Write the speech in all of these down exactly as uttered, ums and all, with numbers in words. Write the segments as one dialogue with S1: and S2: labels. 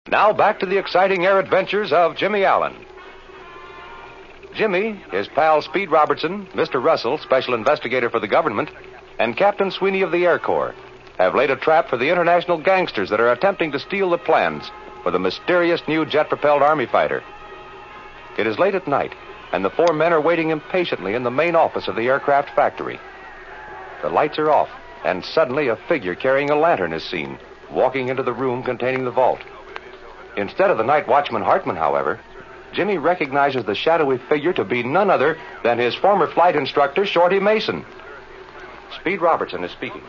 S1: Now back to the exciting air adventures of Jimmy Allen. Jimmy, his pal Speed Robertson, Mister Russell, special investigator for the government, and Captain Sweeney of the Air Corps have laid a trap for the international gangsters that are attempting to steal the plans for the mysterious new jet-propelled Army fighter. It is late at night, and the four men are waiting impatiently in the main office of the aircraft factory. The lights are off, and suddenly a figure carrying a lantern is seen, walking into the room containing the vault. Instead of the night watchman Hartman, however, Jimmy recognizes the shadowy figure to be none other than his former flight instructor, Shorty Mason. Speed Robertson is speaking.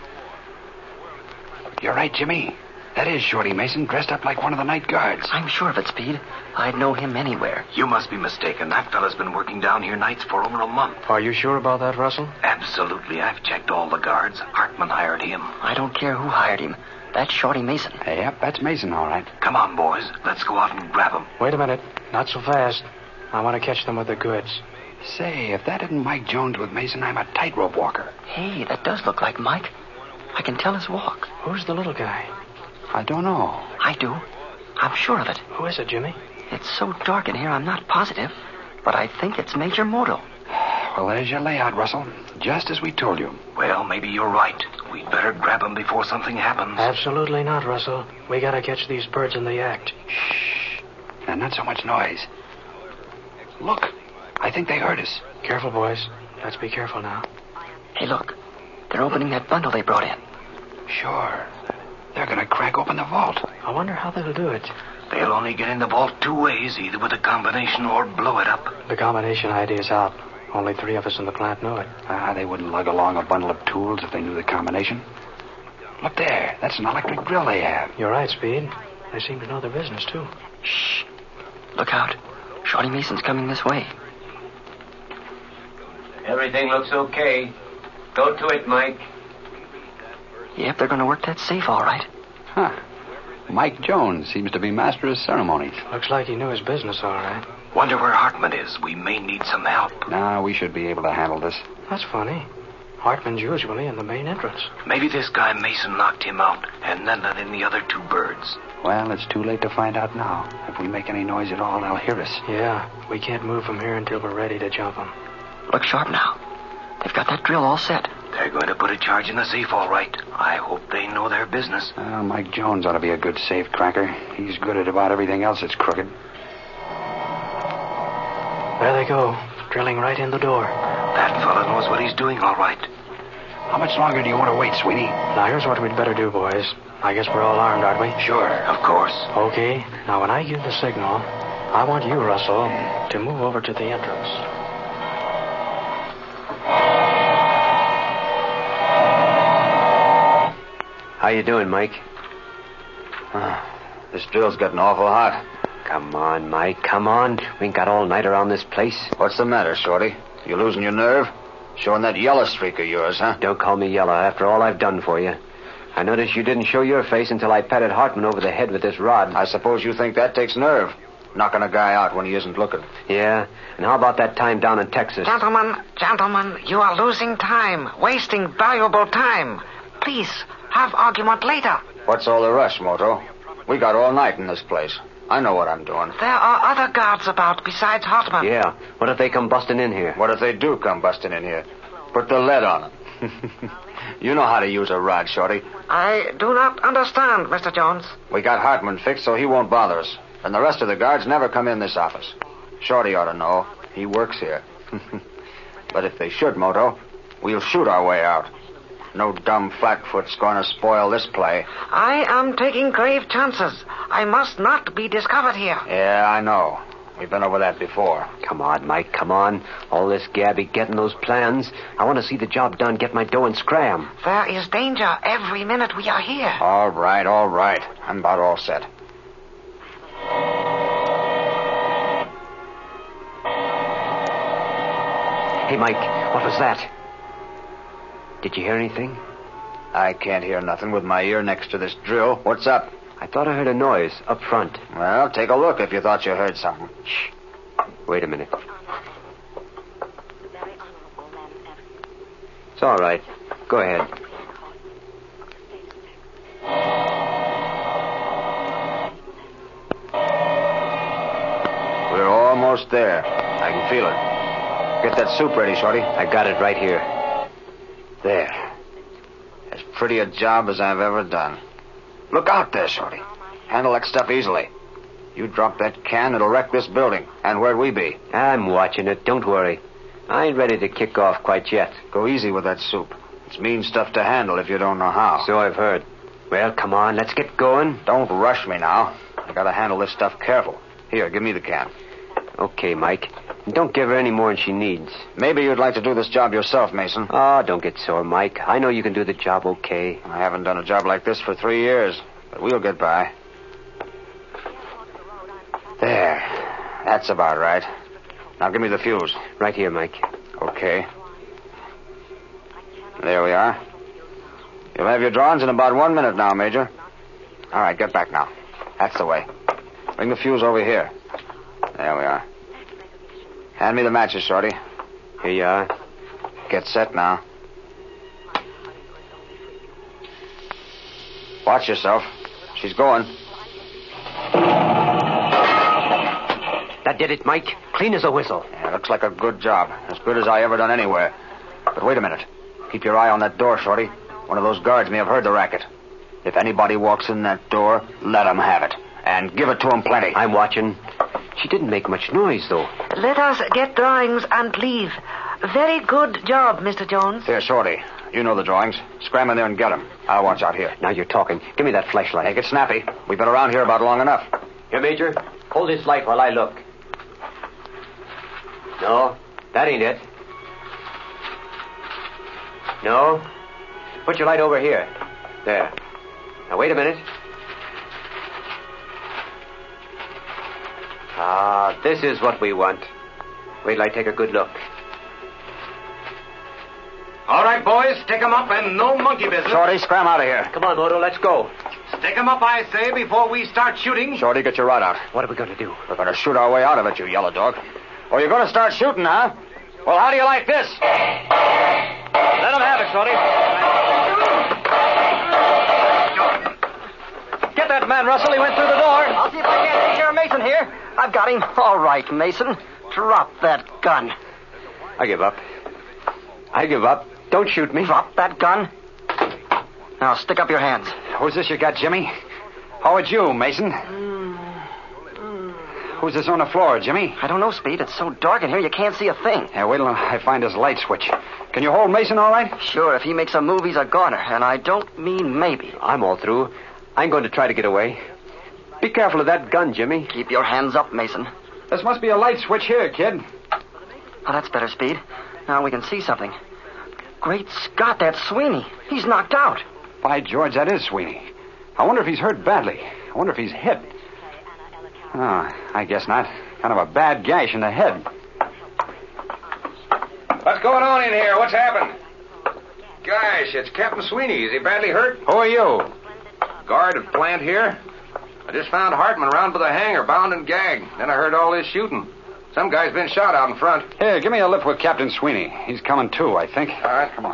S2: You're right, Jimmy. That is Shorty Mason, dressed up like one of the night guards.
S3: I'm sure of it, Speed. I'd know him anywhere.
S4: You must be mistaken. That fella's been working down here nights for over a month.
S5: Are you sure about that, Russell?
S4: Absolutely. I've checked all the guards. Hartman hired him.
S3: I don't care who hired him. That's Shorty Mason.
S2: Hey, yep, that's Mason, all right.
S4: Come on, boys. Let's go out and grab him.
S5: Wait a minute. Not so fast. I want to catch them with the goods.
S2: Say, if that isn't Mike Jones with Mason, I'm a tightrope walker.
S3: Hey, that does look like Mike. I can tell his walk.
S5: Who's the little guy?
S2: I don't know.
S3: I do. I'm sure of it.
S5: Who is it, Jimmy?
S3: It's so dark in here, I'm not positive. But I think it's Major Moto.
S2: Well, there's your layout, Russell. Just as we told you.
S4: Well, maybe you're right. We'd better grab him before something happens.
S5: Absolutely not, Russell. We gotta catch these birds in the act.
S2: Shh. And not so much noise. Look. I think they heard us.
S5: Careful, boys. Let's be careful now.
S3: Hey, look. They're opening that bundle they brought in.
S2: Sure. They're gonna crack open the vault.
S5: I wonder how they'll do it.
S4: They'll only get in the vault two ways, either with a combination or blow it up.
S5: The combination idea's out. Only three of us in the plant know it.
S2: Ah, they wouldn't lug along a bundle of tools if they knew the combination. Look there. That's an electric drill they have.
S5: You're right, Speed. They seem to know their business, too.
S3: Shh. Look out. Shorty Mason's coming this way.
S6: Everything looks okay. Go to it, Mike.
S3: Yep, they're going to work that safe all right.
S2: Huh. Mike Jones seems to be master of ceremonies.
S5: Looks like he knew his business all right.
S4: Wonder where Hartman is. We may need some help.
S2: Nah, we should be able to handle this.
S5: That's funny. Hartman's usually in the main entrance.
S4: Maybe this guy Mason knocked him out and then let in the other two birds.
S2: Well, it's too late to find out now. If we make any noise at all, they'll hear us.
S5: Yeah, we can't move from here until we're ready to jump them.
S3: Look sharp now. They've got that drill all set.
S4: They're going to put a charge in the safe, all right. I hope they know their business.
S2: Uh, Mike Jones ought to be a good safe cracker. He's good at about everything else that's crooked.
S5: There they go, drilling right in the door.
S4: That fella knows what he's doing, all right.
S2: How much longer do you want to wait, Sweeney?
S5: Now, here's what we'd better do, boys. I guess we're all armed, aren't we?
S4: Sure, of course.
S5: Okay. Now, when I give the signal, I want you, Russell, to move over to the entrance.
S6: How you doing, Mike?
S7: Uh, this drill's getting awful hot.
S6: Come on, Mike, come on. We ain't got all night around this place.
S7: What's the matter, Shorty? You losing your nerve? Showing that yellow streak of yours, huh?
S6: Don't call me yellow after all I've done for you. I noticed you didn't show your face until I patted Hartman over the head with this rod.
S7: I suppose you think that takes nerve, knocking a guy out when he isn't looking.
S6: Yeah, and how about that time down in Texas?
S8: Gentlemen, gentlemen, you are losing time, wasting valuable time. Please, have argument later.
S7: What's all the rush, Moto? We got all night in this place. I know what I'm doing.
S8: There are other guards about besides Hartman.
S6: Yeah, what if they come busting in here?
S7: What if they do come busting in here? Put the lead on them. You know how to use a rod, Shorty.
S8: I do not understand, Mister Jones.
S7: We got Hartman fixed so he won't bother us. And the rest of the guards never come in this office. Shorty ought to know. He works here. But if they should, Moto, we'll shoot our way out. No dumb flatfoot's going to spoil this play.
S8: I am taking grave chances. I must not be discovered here.
S7: Yeah, I know. We've been over that before.
S6: Come on, Mike, come on. All this gabby getting those plans. I want to see the job done, get my dough and scram.
S8: There is danger every minute we are here.
S7: All right, all right. I'm about all set.
S6: Hey, Mike, what was that? Did you hear anything?
S7: I can't hear nothing with my ear next to this drill. What's up?
S6: I thought I heard a noise up front.
S7: Well, take a look if you thought you heard something.
S6: Shh. Wait a minute. It's all right. Go ahead.
S7: almost there. I can feel it. Get that soup ready, Shorty.
S6: I got it right here.
S7: There. As pretty a job as I've ever done. Look out there, Shorty. Handle that stuff easily. You drop that can, it'll wreck this building. And where'd we be?
S6: I'm watching it. Don't worry. I ain't ready to kick off quite yet.
S7: Go easy with that soup. It's mean stuff to handle if you don't know how.
S6: So I've heard. Well, come on, let's get going.
S7: Don't rush me now. I gotta handle this stuff careful. Here, give me the can.
S6: Okay, Mike. Don't give her any more than she needs.
S7: Maybe you'd like to do this job yourself, Mason.
S6: Oh, don't get sore, Mike. I know you can do the job okay.
S7: I haven't done a job like this for three years, but we'll get by. There. That's about right. Now give me the fuse.
S6: Right here, Mike.
S7: Okay. There we are. You'll have your drawings in about one minute now, Major. All right, get back now. That's the way. Bring the fuse over here. There we are. Hand me the matches, Shorty.
S6: Here you are.
S7: Get set now. Watch yourself. She's going.
S6: That did it, Mike. Clean as a whistle.
S7: Yeah, looks like a good job. As good as I ever done anywhere. But wait a minute. Keep your eye on that door, Shorty. One of those guards may have heard the racket. If anybody walks in that door, let 'em have it. And give it to 'em plenty.
S6: I'm watching. She didn't make much noise, though.
S8: Let us get drawings and leave. Very good job, Mister Jones.
S7: Here, Shorty. You know the drawings. Scram in there and get 'em. I'll watch out here.
S6: Now you're talking. Give me that flashlight.
S7: Make it snappy. We've been around here about long enough.
S6: Here, Major. Hold this light while I look. No, that ain't it. No. Put your light over here. There. Now, wait a minute. Ah, this is what we want. Wait till I take a good look.
S4: All right, boys, stick 'em up and no monkey business.
S7: Shorty, scram out of here.
S6: Come on, Moto, let's go.
S4: Stick 'em up, I say, before we start shooting.
S7: Shorty, get your rod out.
S6: What are we going to do?
S7: We're going to shoot our way out of it, you yellow dog. Oh, you're going to start shooting, huh? Well, how do you like this? Let 'em have it, Shorty.
S3: Get that man, Russell. He went through the door. I'll see if I can't take care of Mason here. I've got him. All right, Mason. Drop that gun.
S6: I give up. I give up. Don't shoot me.
S3: Drop that gun. Now, stick up your hands.
S2: Who's this you got, Jimmy? Oh, it's you, Mason. Who's this on the floor, Jimmy?
S3: I don't know, Speed. It's so dark in here you can't see a thing.
S2: Yeah, wait till I find his light switch. Can you hold Mason all right?
S3: Sure, if he makes a move, he's a goner. And I don't mean maybe.
S6: I'm all through. I'm going to try to get away. Be careful of that gun, Jimmy.
S3: Keep your hands up, Mason.
S2: This must be a light switch here, kid.
S3: Oh, that's better, Speed. Now we can see something. Great Scott, that's Sweeney. He's knocked out.
S2: By George, that is Sweeney. I wonder if he's hurt badly. I wonder if he's hit. Oh, I guess not. Kind of a bad gash in the head.
S1: What's going on in here? What's happened? Gosh, it's Captain Sweeney. Is he badly hurt?
S2: Who are you?
S1: Guard at plant here. I just found Hartman around by the hangar, bound and gagged. Then I heard all this shooting. Some guy's been shot out in front.
S2: Here, give me a lift with Captain Sweeney. He's coming too, I think.
S1: All right.
S2: Come on.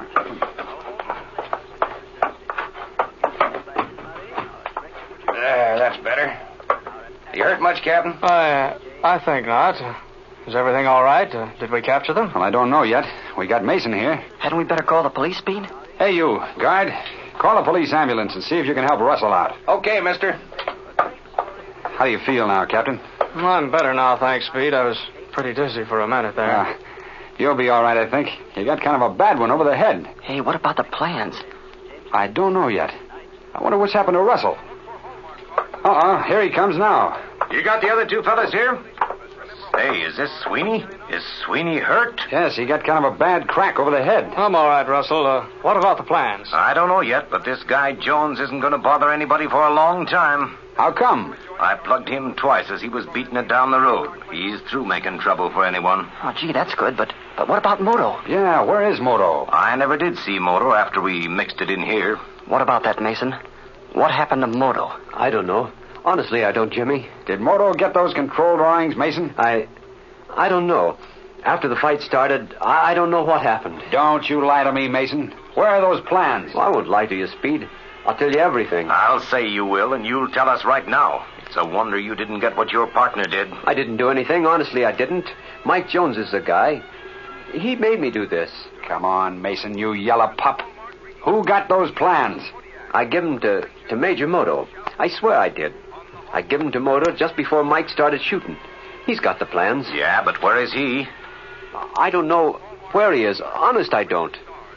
S1: There, that's better. You hurt much, Captain?
S5: I, I think not. Is everything all right? Uh, did we capture them?
S2: Well, I don't know yet. We got Mason here.
S3: Hadn't we better call the police, Speed?
S2: Hey, you, guard. Call a police ambulance and see if you can help Russell out.
S1: Okay, mister.
S2: How do you feel now, Captain?
S5: Well, I'm better now, thanks, Speed. I was pretty dizzy for a minute there.
S2: Uh, you'll be all right, I think. You got kind of a bad one over the head.
S3: Hey, what about the plans?
S2: I don't know yet. I wonder what's happened to Russell. Uh-uh, here he comes now.
S1: You got the other two fellas here? Hey, is this Sweeney? Is Sweeney hurt?
S2: Yes, he got kind of a bad crack over the head.
S5: I'm all right, Russell. Uh, what about the plans?
S4: I don't know yet, but this guy Jones isn't going to bother anybody for a long time.
S2: How come?
S4: I plugged him twice as he was beating it down the road. He's through making trouble for anyone.
S3: Oh, gee, that's good, but, but what about Moto?
S2: Yeah, where is Moto?
S4: I never did see Moto after we mixed it in here.
S3: What about that, Mason? What happened to Moto?
S6: I don't know. Honestly, I don't, Jimmy.
S2: Did Moto get those control drawings, Mason?
S6: I... I don't know. After the fight started, I, I don't know what happened.
S2: Don't you lie to me, Mason. Where are those plans?
S6: Well, I won't lie to you, Speed. I'll tell you everything.
S4: I'll say you will, and you'll tell us right now. It's a wonder you didn't get what your partner did.
S6: I didn't do anything. Honestly, I didn't. Mike Jones is the guy. He made me do this.
S2: Come on, Mason, you yellow pup. Who got those plans?
S6: I give them to, to Major Moto. I swear I did. I give them to Moto just before Mike started shooting. He's got the plans.
S4: Yeah, but where is he?
S6: I don't know where he is. Honest, I don't.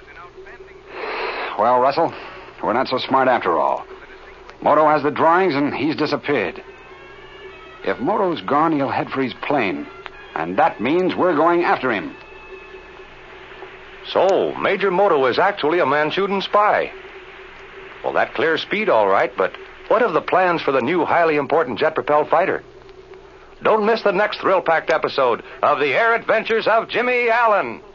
S2: Well, Russell, we're not so smart after all. Moto has the drawings, and he's disappeared. If Moto's gone, he'll head for his plane. And that means we're going after him.
S1: So, Major Moto is actually a Manchurian spy. Well, that clears Speed all right, but what of the plans for the new highly important jet-propelled fighter? Don't miss the next thrill-packed episode of The Air Adventures of Jimmy Allen.